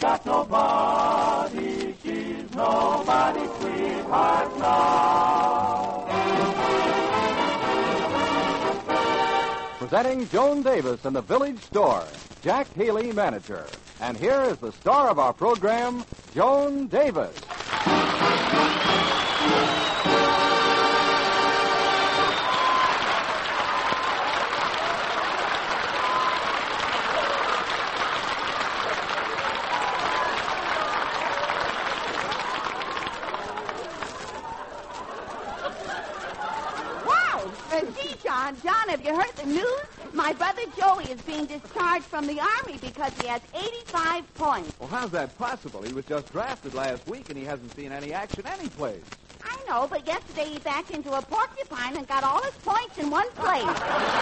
got nobody. She's nobody's sweetheart now. Presenting Joan Davis in the Village Store, Jack Haley, manager. And here is the star of our program, Joan Davis. John, have you heard the news? My brother Joey is being discharged from the Army because he has 85 points. Well, how's that possible? He was just drafted last week, and he hasn't seen any action anyplace. I know, but yesterday he backed into a porcupine and got all his points in one place.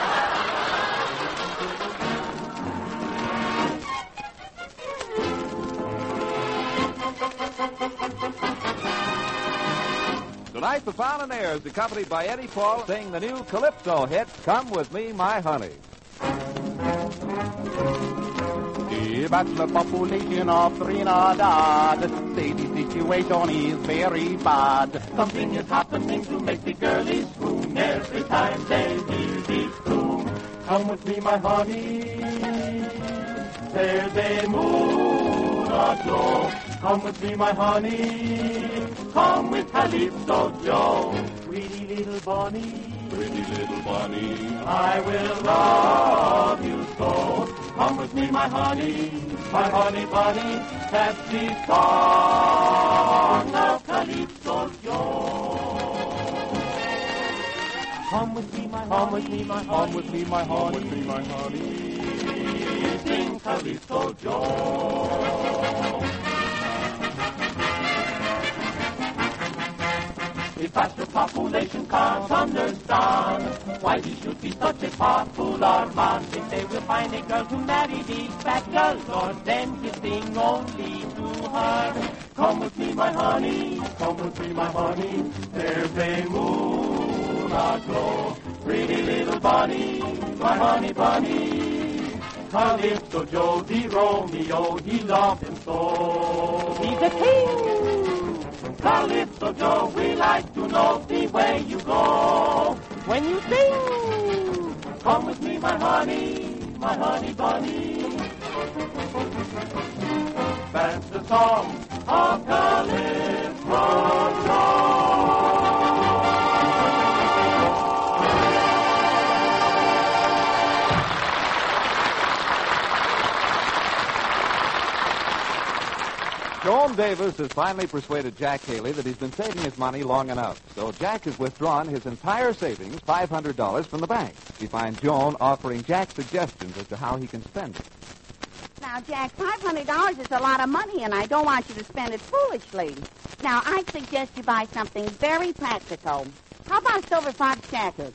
Tonight, the Pioneers, accompanied by Eddie Paul, sing the new Calypso hit, Come With Me, My Honey. The bachelor population of Trinidad say the situation is very bad. Something is happening to make the girlies swoon every time they hear the tune. Come with me, my honey. There's a moon aglow. Come with me, my honey. Come with Calypso Joe. Pretty little Bonnie. Pretty little Bonnie. I will love you so. Come with me, my honey bunny. That's the song of Calypso Joe. Come with me, my honey. Come with me, my honey. Sing Calypso Joe. The bachelor population can't understand why he should be such a popular man. If they will find a girl to marry these fat girls, or then he'll sing only to her. Come with me, my honey. Come with me, my honey. There's a moon aglow. Pretty little Bonnie, my honey bunny. Calypso Joe, the Romeo, he loved him so. He's a king. Calypso Joe, we like to know the way you go. When you sing, come with me, my honey bunny. That's the song of Calypso Joe. Joan Davis has finally persuaded Jack Haley that he's been saving his money long enough. So Jack has withdrawn his entire savings, $500, from the bank. We find Joan offering Jack suggestions as to how he can spend it. Now, Jack, $500 is a lot of money, and I don't want you to spend it foolishly. Now, I'd suggest you buy something very practical. How about a silver fox jacket?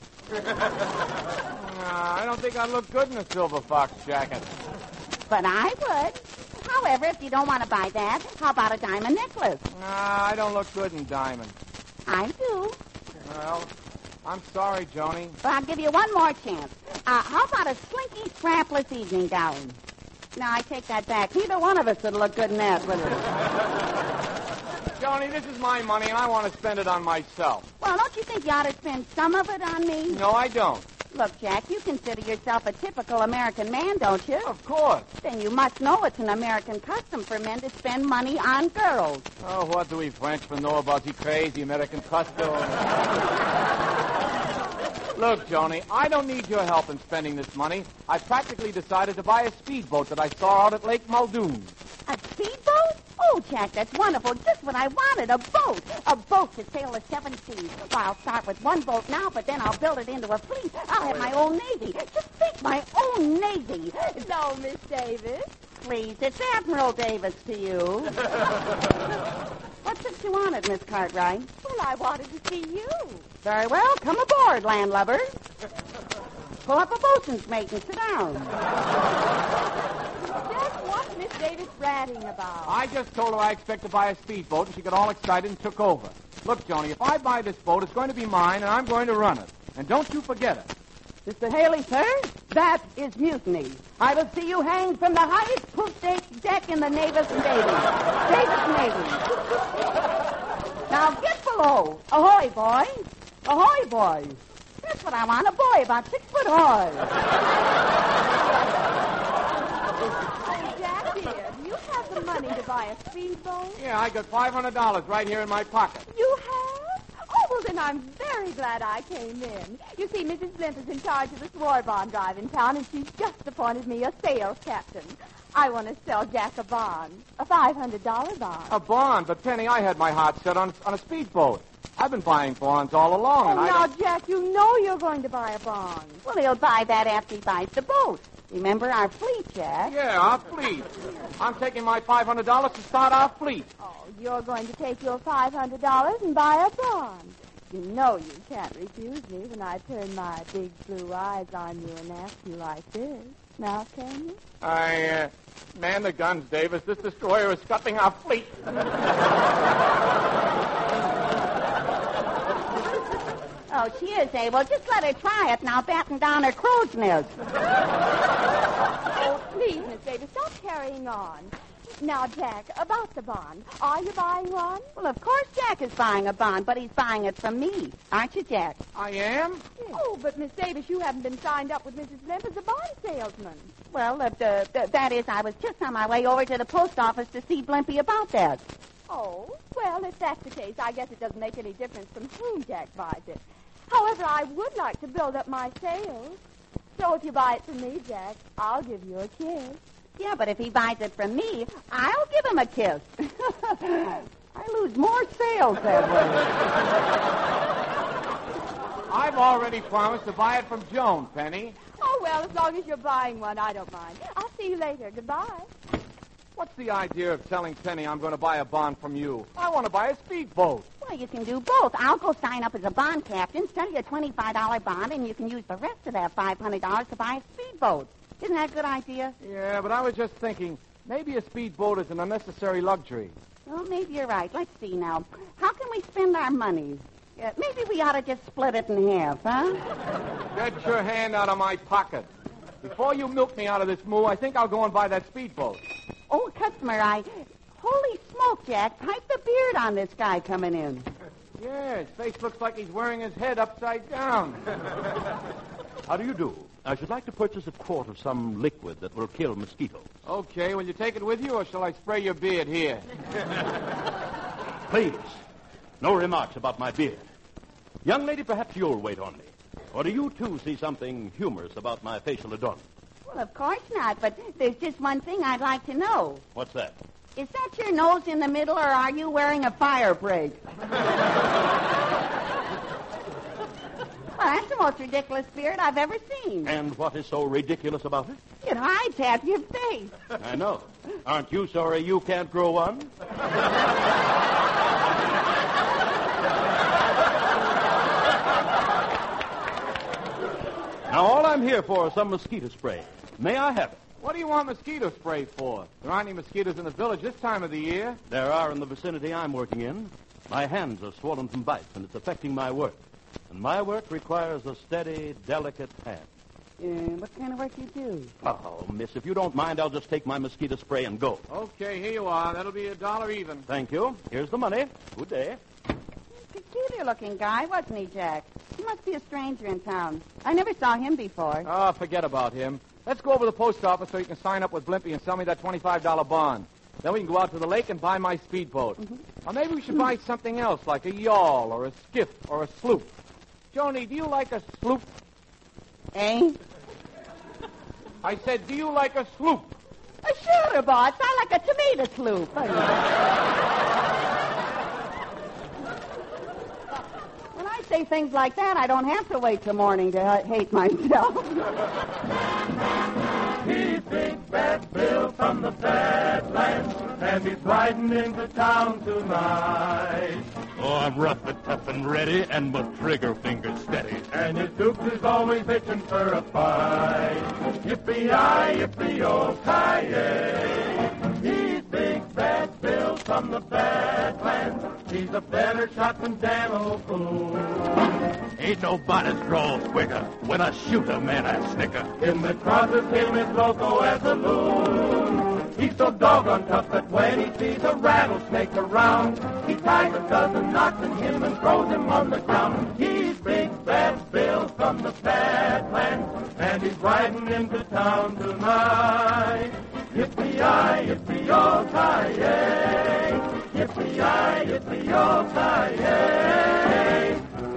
I don't think I'd look good in a silver fox jacket. But I would. However, if you don't want to buy that, how about a diamond necklace? I don't look good in diamonds. I do. Well, I'm sorry, Joni. But I'll give you one more chance. How about a slinky, strapless evening gown? Now, I take that back. Neither one of us would look good in that, would it? Joni, this is my money, and I want to spend it on myself. Well, don't you think you ought to spend some of it on me? No, I don't. Look, Jack, you consider yourself a typical American man, don't you? Of course. Then you must know it's an American custom for men to spend money on girls. Oh, what do we Frenchmen know about the crazy American custom? Look, Joni, I don't need your help in spending this money. I practically decided to buy a speedboat that I saw out at Lake Muldoon. A speedboat? Oh, Jack, that's wonderful. Just what I wanted, a boat. A boat to sail the 7 seas. Well, I'll start with one boat now, but then I'll build it into a fleet. I'll have my own navy. Just think, my own navy. No, Miss Davis. Please, it's Admiral Davis to you. What's it you wanted, Miss Cartwright? Well, I wanted to see you. Very well. Come aboard, landlubbers. Pull up a boatswain's mate and sit down. Just what's Miss Davis ratting about? I just told her I expect to buy a speedboat, and she got all excited and took over. Look, Joni, if I buy this boat, it's going to be mine, and I'm going to run it. And don't you forget it. Mr. Haley, sir? That is mutiny. I will see you hanged from the highest poop deck in the Davis Navy. Davis Navy. Now get below. Ahoy, boy. Ahoy, boy. That's what I want, a boy about 6 foot high. Oh, Jack, dear, do you have the money to buy a speedboat? Yeah, I got $500 right here in my pocket. You have? Oh, well, then I'm very glad I came in. You see, Mrs. Blimp is in charge of this war bond drive in town, and she's just appointed me a sales captain. I want to sell Jack a bond, a $500 bond. A bond? But, Penny, I had my heart set on a speedboat. I've been buying bonds all along, Oh, and now, Jack, you know you're going to buy a bond. Well, he'll buy that after he buys the boat. Remember our fleet, Jack? Yeah, our fleet. I'm taking my $500 to start our fleet. Oh, you're going to take your $500 and buy a bond. You know you can't refuse me when I turn my big blue eyes on you and ask you like this. Now, can you? Man the guns, Davis. This destroyer is scupping our fleet. Oh, she is, eh? Well, just let her try it, and I'll batten down her crow's nest. Oh, please, Miss Davis, stop carrying on. Now, Jack, about the bond. Are you buying one? Well, of course Jack is buying a bond, but he's buying it from me. Aren't you, Jack? I am? Oh, but Miss Davis, you haven't been signed up with Mrs. Blimp as a bond salesman. Well, that is, I was just on my way over to the post office to see Blimpie about that. Oh, well, if that's the case, I guess it doesn't make any difference from whom Jack buys it. However, I would like to build up my sales. So if you buy it from me, Jack, I'll give you a kiss. Yeah, but if he buys it from me, I'll give him a kiss. I lose more sales that way. I've already promised to buy it from Joan, Penny. Oh, well, as long as you're buying one, I don't mind. I'll see you later. Goodbye. What's the idea of telling Penny I'm going to buy a bond from you? I want to buy a speedboat. Well, you can do both. I'll go sign up as a bond captain, sell you a $25 bond, and you can use the rest of that $500 to buy a speedboat. Isn't that a good idea? Yeah, but I was just thinking, maybe a speedboat is an unnecessary luxury. Well, maybe you're right. Let's see now. How can we spend our money? Maybe we ought to just split it in half, huh? Get your hand out of my pocket. Before you milk me out of this moo, I think I'll go and buy that speedboat. Oh, customer, Holy smoke, Jack. Pipe the beard on this guy coming in. Yeah, his face looks like he's wearing his head upside down. How do you do? I should like to purchase a quart of some liquid that will kill mosquitoes. Okay, will you take it with you, or shall I spray your beard here? Please, no remarks about my beard. Young lady, perhaps you'll wait on me. Or do you, too, see something humorous about my facial adornment? Well, of course not, but there's just one thing I'd like to know. What's that? Is that your nose in the middle, or are you wearing a fire break? Well, that's the most ridiculous beard I've ever seen. And what is so ridiculous about it? It hides half your face. I know. Aren't you sorry you can't grow one? Now, all I'm here for is some mosquito spray. May I have it? What do you want mosquito spray for? There aren't any mosquitoes in the village this time of the year. There are in the vicinity I'm working in. My hands are swollen from bites, and it's affecting my work. And my work requires a steady, delicate hand. What kind of work do you do? Oh, miss, if you don't mind, I'll just take my mosquito spray and go. Okay, here you are. That'll be $1 even. Thank you. Here's the money. Good day. Peculiar-looking guy, wasn't he, Jack? He must be a stranger in town. I never saw him before. Oh, forget about him. Let's go over to the post office so you can sign up with Blimpie and sell me that $25 bond. Then we can go out to the lake and buy my speedboat. Or maybe we should buy something else, like a yawl or a skiff or a sloop. Joni, do you like a sloop? Eh? I said, do you like a sloop? Sure, boss. I like a tomato sloop. When I say things like that, I don't have to wait till morning to hate myself. He's Big Bad Bill from the Badlands, and he's riding into town tonight. Oh, I'm rough and tough and ready, and my trigger finger steady. And his Duke is always itching for a fight. Yippee-yi, yippee-oh-ki-yay. He's Big Bad Bill from from the Badlands. He's a better shot than Dan O'Cloon. Ain't nobody's draws quicker. When I shoot a man, I snicker. Him that crosses him is loco as a loon. He's so doggone tough that when he sees a rattlesnake around, he ties a dozen knots in him and throws him on the ground. He's Big Bad Bill from the Badlands, and he's riding into town tonight. Yippee-yi, yippee-yo-ki-yay. Yippee-yi, yippee-yo-ki-yay.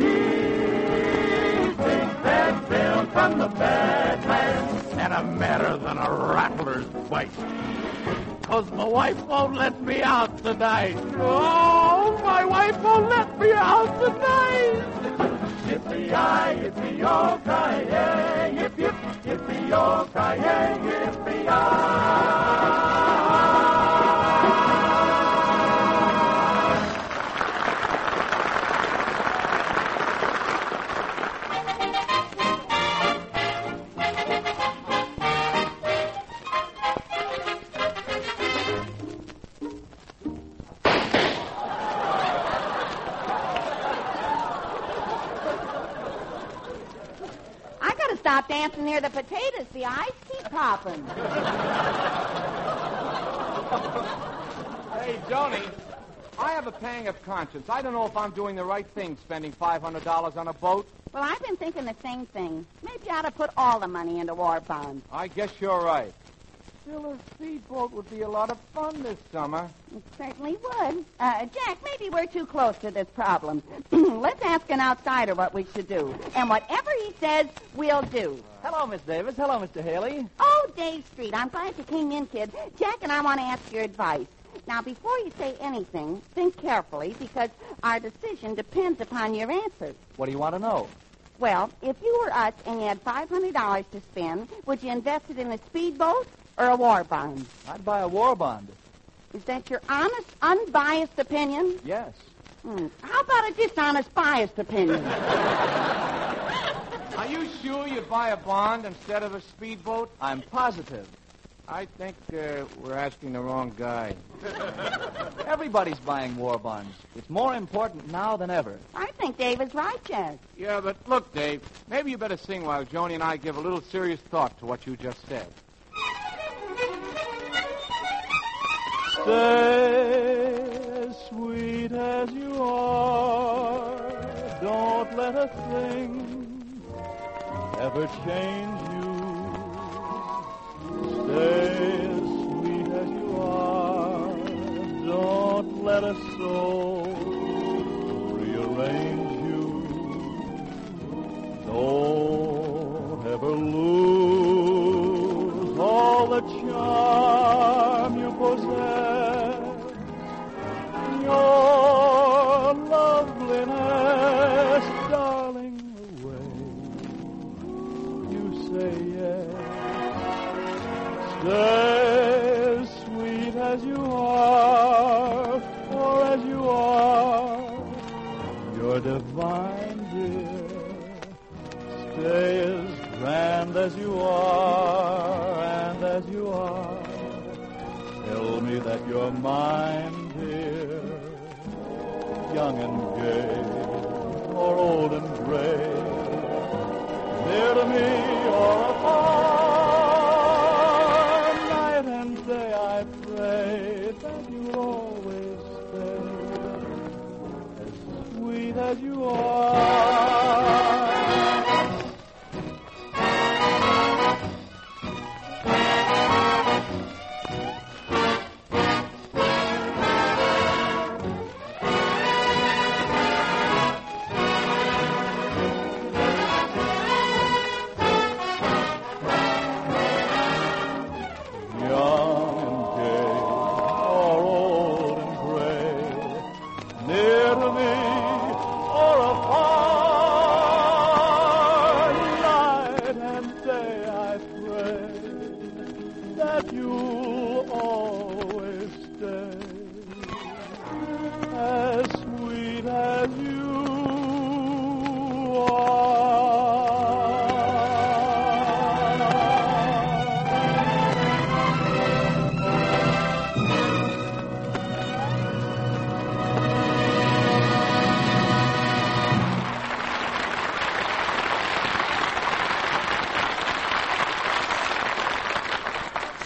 He's Big Bad Bill from the Badlands, And I'm madder than a rattler's bite. 'Cause my wife won't let me out tonight. Oh, my wife won't let me out tonight. yippee-yi, yippee-yo-ki-yay. Yip, yip, yippee-yo-ki-yay, yippee-yi. Stop dancing near the potatoes. The eyes keep popping. Hey, Joni, I have a pang of conscience. I don't know if I'm doing the right thing spending $500 on a boat. Well, I've been thinking the same thing. Maybe I ought to put all the money into war bonds. I guess you're right. Still, a speedboat would be a lot of fun this summer. It certainly would. Jack, maybe we're too close to this problem. Let's ask an outsider what we should do. And whatever he says, we'll do. Hello, Miss Davis. Hello, Mr. Haley. Oh, Dave Street, I'm glad you came in, kid. Jack and I want to ask your advice. Now, before you say anything, think carefully, because our decision depends upon your answers. What do you want to know? Well, if you were us and you had $500 to spend, would you invest it in a speedboat or a war bond? I'd buy a war bond. Is that your honest, unbiased opinion? Yes. How about a dishonest, biased opinion? Are you sure you'd buy a bond instead of a speedboat? I'm positive. I think we're asking the wrong guy. Everybody's buying war bonds. It's more important now than ever. I think Dave is right, Jack. Yeah, but look, Dave, maybe you better sing while Joni and I give a little serious thought to what you just said. Stay as sweet as you are. Don't let a thing ever change you. Stay as sweet as you are. Don't let a soul rearrange you. Don't ever lose all the charm you possess. Your loveliness, darling, away. You say yes. Stay as sweet as you are, or as you are. You're divine, dear. Stay as grand as you are, and as you are. Tell me that you're mine, dear. Young and gay, or old and gray. Near to me or afar, night and day I pray that you'll always stay as sweet as you are.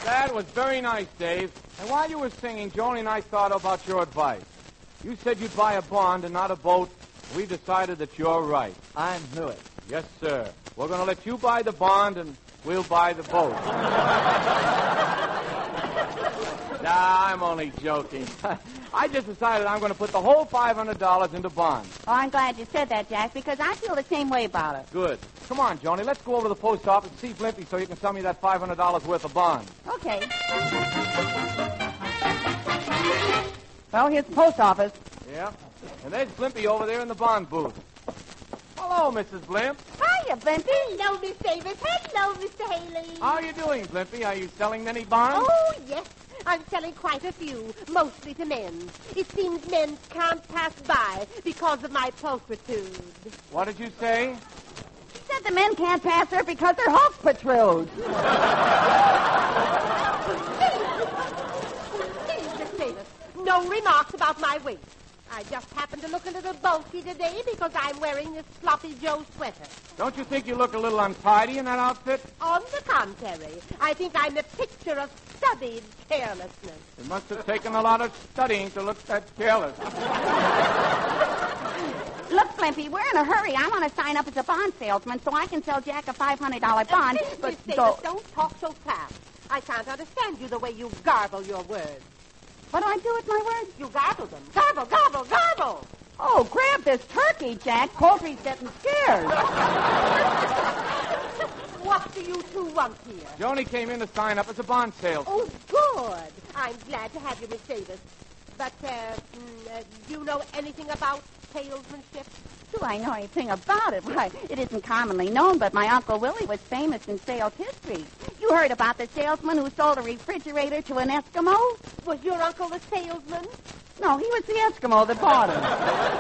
That was very nice, Dave. And while you were singing, Joni and I thought about your advice. You said you'd buy a bond and not a boat. We decided that you're right. I knew it. Yes, sir. We're going to let you buy the bond, and we'll buy the boat. Nah, I'm only joking. I just decided I'm going to put the whole $500 into bonds. Oh, I'm glad you said that, Jack, because I feel the same way about it. Good. Come on, Joni. Let's go over to the post office and see Blimpie so you can sell me that $500 worth of bonds. Okay. Well, here's the post office. Yeah. And there's Blimpie over there in the bond booth. Hello, Mrs. Blimp. Hiya, Blimpie. Hello, Miss Davis. Hello, Mr. Haley. How are you doing, Blimpie? Are you selling many bonds? Oh, yes. I'm selling quite a few, mostly to men. It seems men can't pass by because of my pulchritude. What did you say? She said the men can't pass her because their hulk protrudes. Please, Miss Davis, no remarks about my weight. I just happened to look a little bulky today because I'm wearing this sloppy Joe sweater. Don't you think you look a little untidy in that outfit? On the contrary, I think I'm a picture of studied carelessness. It must have taken a lot of studying to look that careless. Look, Blimpie, we're in a hurry. I want to sign up as a bond salesman so I can sell Jack a $500 bond. Please, But Miss Davis, don't talk so fast. I can't understand you the way you garble your words. What do I do with my words? You garble them. Garble, garble, garble. Oh, grab this turkey, Jack. Poultry's getting scared. What do you two want here? Joni came in to sign up as a bond salesman. Oh, good. I'm glad to have you, Miss Davis. But, do you know anything about salesmanship? Do I know anything about it? Why, it isn't commonly known, but my Uncle Willie was famous in sales history. You heard about the salesman who sold a refrigerator to an Eskimo? Was your uncle the salesman? No, he was the Eskimo that bought him.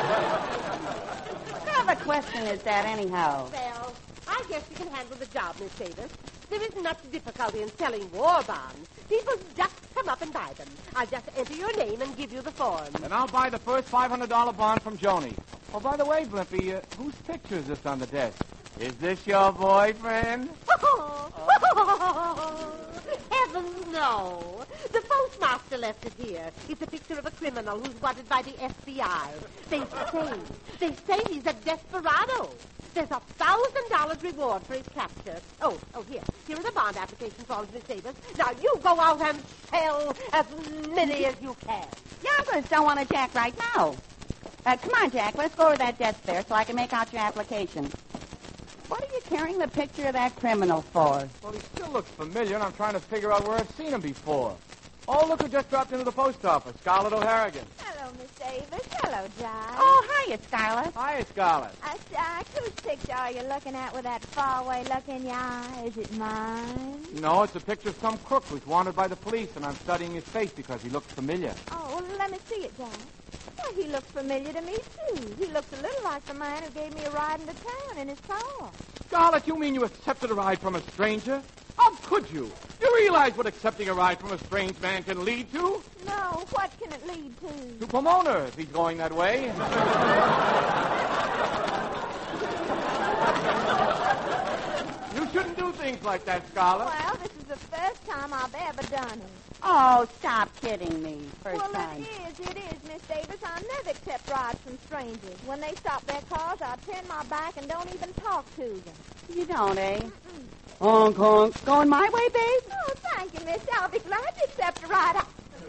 What kind of a question is that, anyhow? Well, I guess you can handle the job, Miss Davis. There isn't much difficulty in selling war bonds. People just come up and buy them. I'll just enter your name and give you the form. And I'll buy the first $500 bond from Joni. Oh, by the way, Blimpie, whose picture is this on the desk? Is this your boyfriend? Heavens, no. The postmaster left it here. It's a picture of a criminal who's wanted by the FBI. They say he's a desperado. There's $1,000 reward for his capture. Oh, here are the bond application forms, Miss Davis. Now, you go out and sell as many as you can. Yeah, I'm going to sell one of Jack right now. Come on, Jack. Let's go over that desk there so I can make out your application. What are you carrying the picture of that criminal for? Well, he still looks familiar, and I'm trying to figure out where I've seen him before. Oh, look who just dropped into the post office, Scarlett O'Harrigan. Hello, Miss Davis. Hello, John. Oh, hiya, Scarlett. Hi, Scarlett. Whose picture are you looking at with that faraway look in your eye? Is it mine? No, it's a picture of some crook who's wanted by the police, and I'm studying his face because he looks familiar. Oh, well, let me see it, John. Well, he looks familiar to me, too. He looks a little like the man who gave me a ride into town in his car. Scarlett, you mean you accepted a ride from a stranger? How could you? You realize what accepting a ride from a strange man can lead to? No, what can it lead to? To Pomona, if he's going that way. You shouldn't do things like that, Scarlett. Well, this is the first time I've ever done it. Oh, stop kidding me. First time. It is, Miss Davis. I never accept rides from strangers. When they stop their cars, I turn my back and don't even talk to them. You don't, eh? Honk, honk. Going my way, babe? Oh, thank you, Miss. I'll be glad to accept a ride.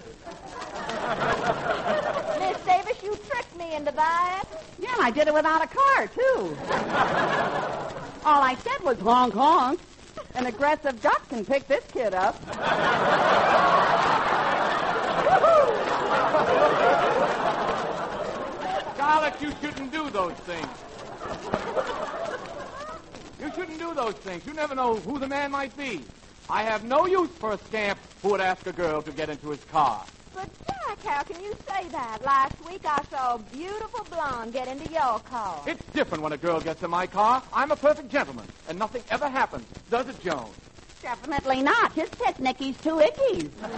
Miss Davis, you tricked me into that. Yeah, and I did it without a car, too. All I said was honk, honk. An aggressive duck can pick this kid up. Scarlett, you shouldn't do those things. You shouldn't do those things. You never know who the man might be. I have no use for a scamp who would ask a girl to get into his car. But, Jack, how can you say that? Last week I saw a beautiful blonde get into your car. It's different when a girl gets in my car. I'm a perfect gentleman, and nothing ever happens. Does it, Joan? Definitely not. Just pick Nicky's two ickies. Well,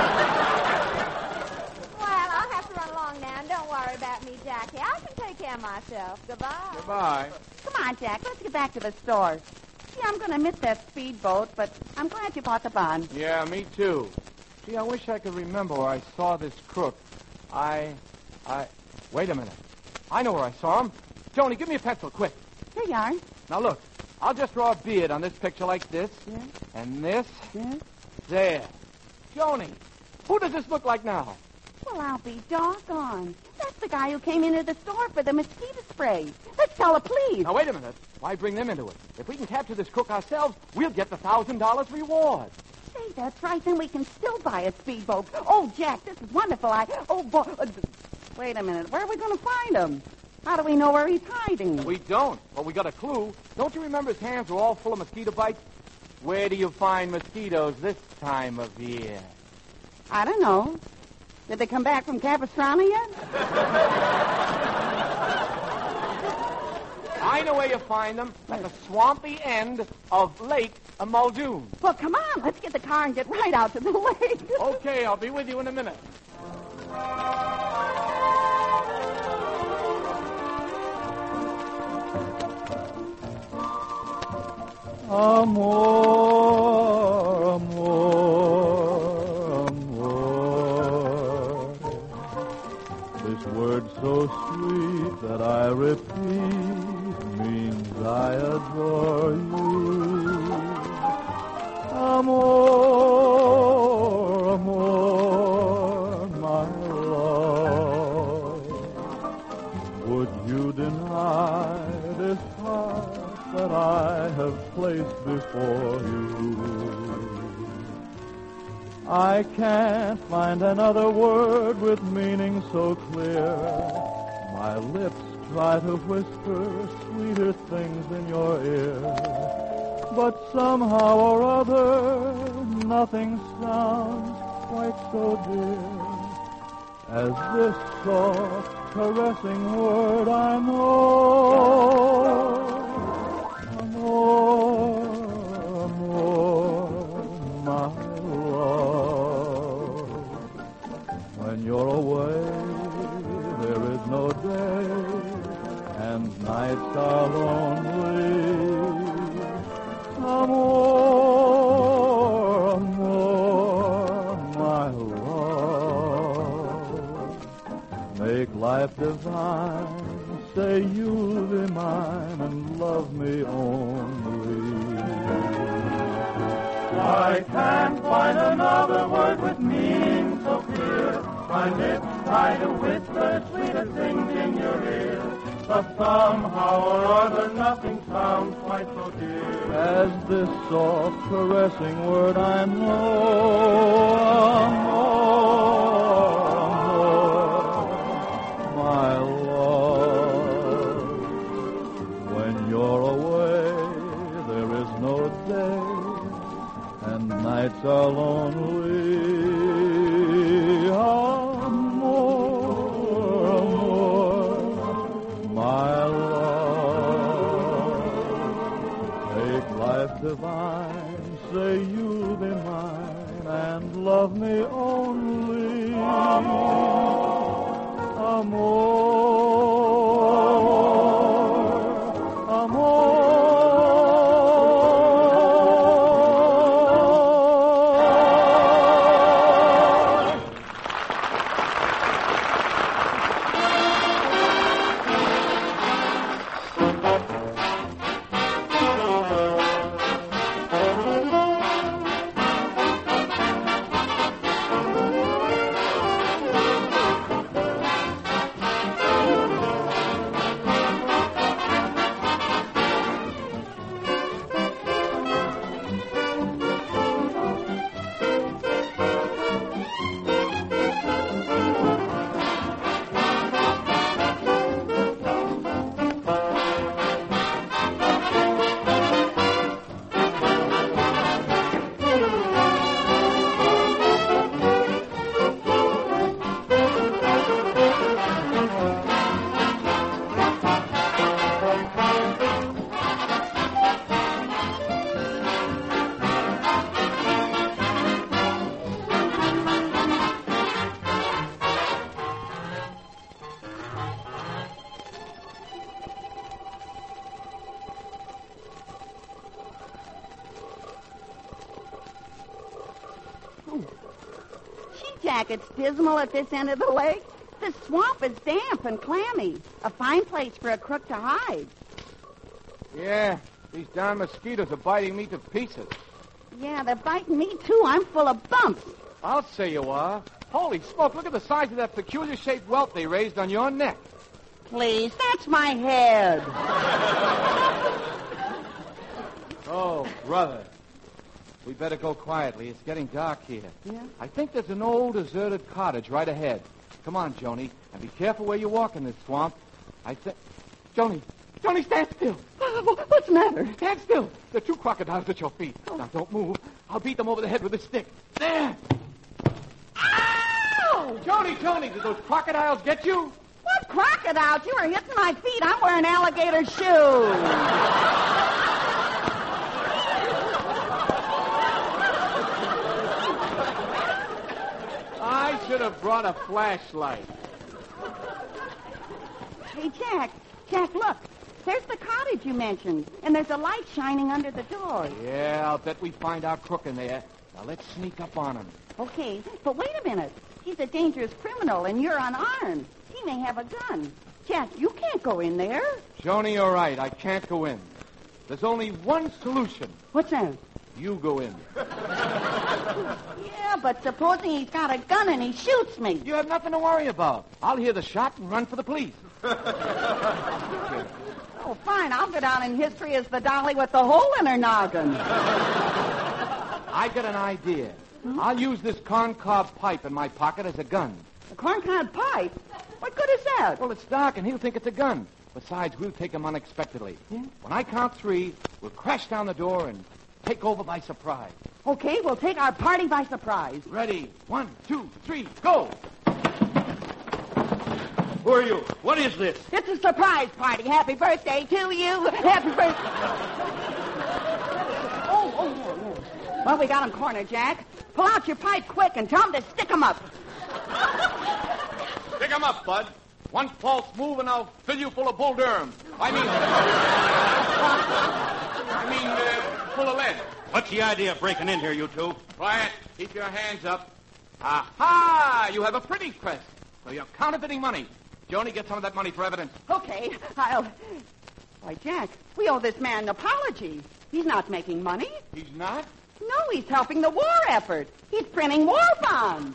I'll have to run along now, and don't worry about me, Jackie. I can take care of myself. Goodbye. Goodbye. Come on, Jack. Let's get back to the store. Gee, I'm going to miss that speedboat, but I'm glad you bought the bond. Yeah, me too. Gee, I wish I could remember where I saw this crook. Wait a minute. I know where I saw him. Joni, give me a pencil, quick. Here you are. Now, look. I'll just draw a beard on this picture like this. Yeah. And this. Yeah. There. Joni, who does this look like now? Well, I'll be doggone. That's the guy who came into the store for the mosquito spray. Let's tell the police. Now, wait a minute. Why bring them into it? If we can capture this crook ourselves, we'll get the $1,000 reward. Say, that's right. Then we can still buy a speedboat. Oh, Jack, this is wonderful. Boy. Wait a minute. Where are we going to find him? How do we know where he's hiding? We don't. But we got a clue. Don't you remember his hands were all full of mosquito bites? Where do you find mosquitoes this time of year? I don't know. Did they come back from Capistrano yet? I know where you find them. At the swampy end of Lake Muldoon. Well, come on. Let's get the car and get right out to the lake. Okay, I'll be with you in a minute. Amor, amor, amor. This word so sweet that I repeat means I adore you. Amor, amor, my love. Would you deny this heart that I have placed before you? I can't find another word with meaning so clear. My lips try to whisper sweeter things in your ear, but somehow or other nothing sounds quite so dear as this soft, caressing word I know. Amor, amor, my love. When you're away, there is no day, and nights are lonely. Amor, amor, my love. Make life divine. Say you'll be mine and love me only. I can't find another word with meaning so clear. My lips try to whisper sweeter things in your ear, but somehow or other nothing sounds quite so dear as this soft, caressing word I know. Amor, my love. When you're away, there is no day, and nights are lonely. Divine, say you'll be mine and love me only. Amor, amor. Gee, Jack, it's dismal at this end of the lake. The swamp is damp and clammy. A fine place for a crook to hide. Yeah, these darn mosquitoes are biting me to pieces. Yeah, they're biting me, too. I'm full of bumps. I'll say you are. Holy smoke, look at the size of that peculiar-shaped welt they raised on your neck. Please, that's my head. Oh, brother. We better go quietly. It's getting dark here. Yeah? I think there's an old deserted cottage right ahead. Come on, Joni, and be careful where you walk in this swamp. I think... Joni, stand still. What's the matter? Stand still. There are 2 crocodiles at your feet. Now, don't move. I'll beat them over the head with a stick. There. Ow! Joni, did those crocodiles get you? What crocodiles? You were hitting my feet. I'm wearing alligator shoes. I should have brought a flashlight. Hey, Jack, look. There's the cottage you mentioned, and there's a light shining under the door. Yeah, I'll bet we find our crook in there. Now, let's sneak up on him. Okay, but wait a minute. He's a dangerous criminal, and you're unarmed. He may have a gun. Jack, you can't go in there. Joni, you're right. I can't go in. There's only one solution. What's that? You go in. Yeah, but supposing he's got a gun and he shoots me. You have nothing to worry about. I'll hear the shot and run for the police. Oh, fine. I'll go down in history as the dolly with the hole in her noggin. I got an idea. I'll use this corncob pipe in my pocket as a gun. A corncob pipe? What good is that? Well, it's dark, and he'll think it's a gun. Besides, we'll take him unexpectedly. Yeah? When I count 3, we'll crash down the door and take over by surprise. Okay, we'll take our party by surprise. Ready? 1, 2, 3, go! Who are you? What is this? It's a surprise party. Happy birthday to you. Happy birthday. Yeah. Well, we got him cornered, Jack. Pull out your pipe quick and tell him to stick him up. Pick him up, Bud. One false move and I'll fill you full of bull durham. Full of lead. What's the idea of breaking in here, you two? Quiet. Keep your hands up. Aha! You have a printing press. So you're counterfeiting money. Joni, get some of that money for evidence. Okay, Why, Jack, we owe this man an apology. He's not making money. He's not? No, he's helping the war effort. He's printing war bonds.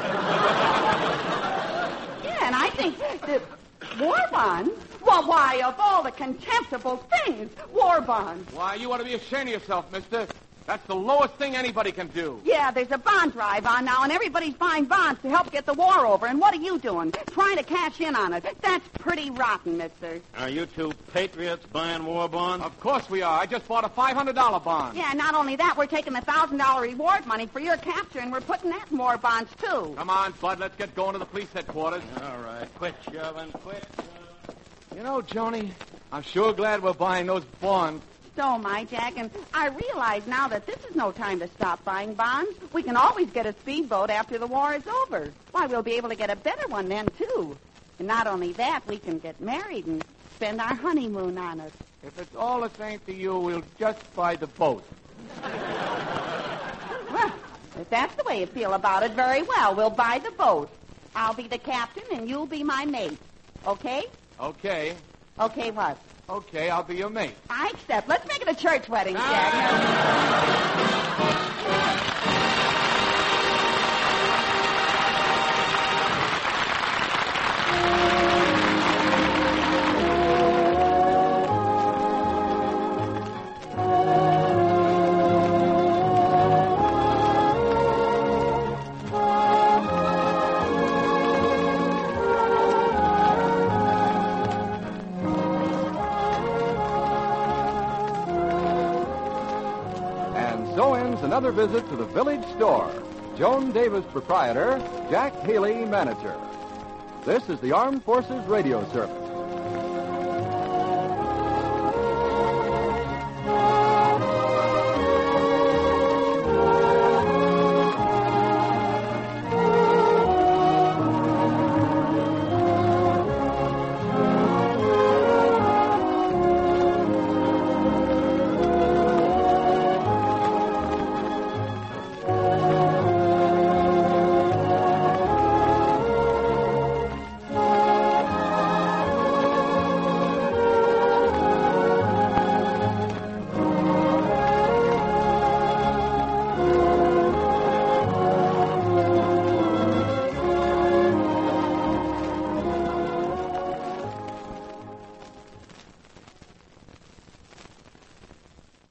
Yeah, and I think the war bonds? Well, why, of all the contemptible things, war bonds. Why, you ought to be ashamed of yourself, mister. That's the lowest thing anybody can do. Yeah, there's a bond drive on now, and everybody's buying bonds to help get the war over. And what are you doing? Trying to cash in on it. That's pretty rotten, mister. Are you two patriots buying war bonds? Of course we are. I just bought a $500 bond. Yeah, not only that, we're taking the $1,000 reward money for your capture, and we're putting that in war bonds, too. Come on, Bud. Let's get going to the police headquarters. All right. Quit shoving. You know, Joni, I'm sure glad we're buying those bonds. So am I, Jack, and I realize now that this is no time to stop buying bonds. We can always get a speedboat after the war is over. Why, we'll be able to get a better one then, too. And not only that, we can get married and spend our honeymoon on it. If it's all the same to you, we'll just buy the boat. Well, if that's the way you feel about it, very well. We'll buy the boat. I'll be the captain, and you'll be my mate. Okay? Okay. Okay, what? Okay, I'll be your mate. I accept. Let's make it a church wedding, Jack. Another visit to the village store. Joan Davis, proprietor. Jack Haley, manager. This is the Armed Forces Radio Service.